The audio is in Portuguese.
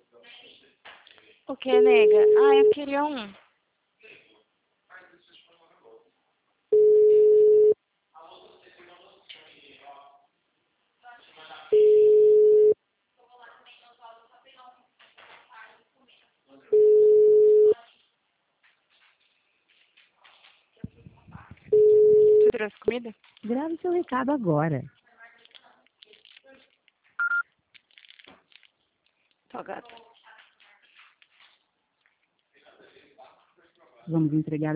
O que, nega? Ah, eu queria um. Tu trouxe comida? Grave seu recado agora. Tô, gata. Vamos entregar